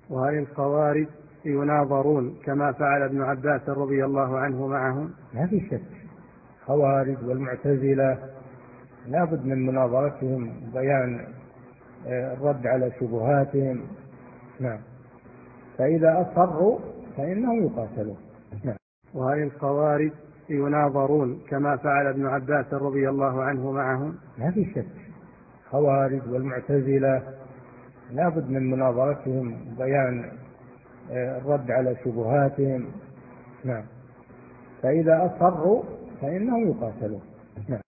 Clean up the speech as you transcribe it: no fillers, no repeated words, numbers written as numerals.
وهل الخوارج يناظرون كما فعل ابن عباس رضي الله عنه معهم؟ ما في شك، الخوارج والمعتزلة لا بد من مناظرتهم، بيان الرد على شبهاتهم. نعم، فإذا أصروا فإنهم يقاتلون. نعم. وهل الخوارج يناظرون كما فعل ابن عباس رضي الله عنه معهم؟ ما في شك، الخوارج والمعتزلة لا بد من مناظرتهم، بيان الرد على شبهاتهم. نعم، فإذا أصروا فإنهم يقاتلون. نعم.